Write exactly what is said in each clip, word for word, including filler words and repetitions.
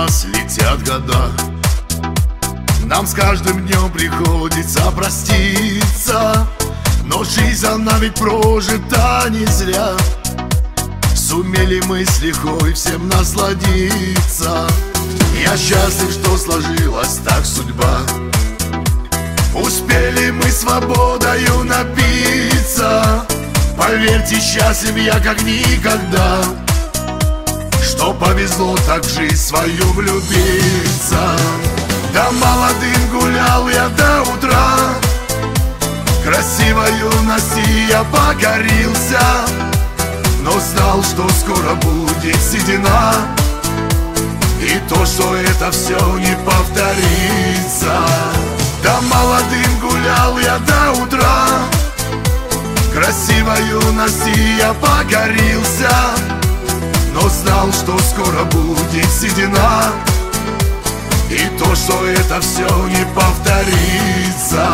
нас летят года, нам с каждым днем приходится проститься. Но жизнь, она ведь прожита не зря. Сумели мы с лихвой всем насладиться. Я счастлив, что сложилась так судьба. Успели мы свободою напиться. Поверьте, счастлив я как никогда, что повезло так в жизнь свою влюбиться. Да молодым гулял я до утра, красивой юности я покорился, но знал, что скоро будет седина, и то, что это все не повторится. Да молодым гулял я до утра, красивой юности я покорился, но знал, что скоро будет седина, и то, что это все не повторится.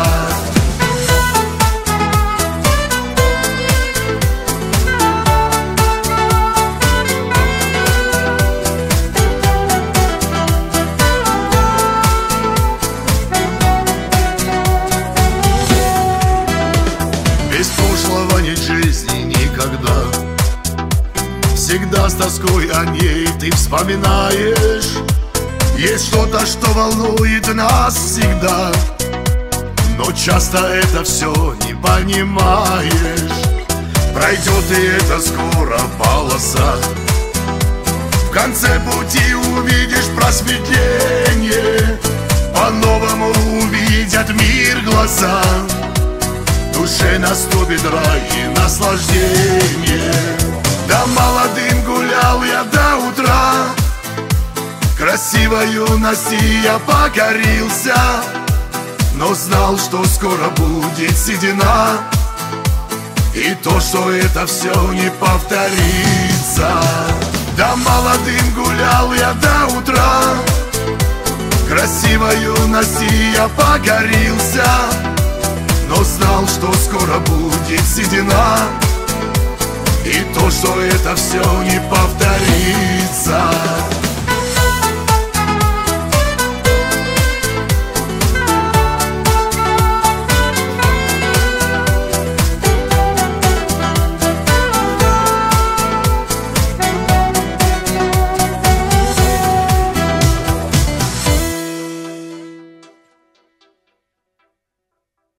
Без прошлого нет жизни никогда. Всегда с тоской о ней ты вспоминаешь. Есть что-то, что волнует нас всегда, но часто это все не понимаешь. Пройдет и это скоро полоса, в конце пути увидишь просветление, по-новому увидят мир глаза, в душе наступит рай и наслаждение. Да молодым гулял я до утра, красивой юности я покорился, но знал, что скоро будет седина, и то, что это все не повторится. Да молодым гулял я до утра, красивой юности я покорился, но знал, что скоро будет седина, и то, что это все не повторится.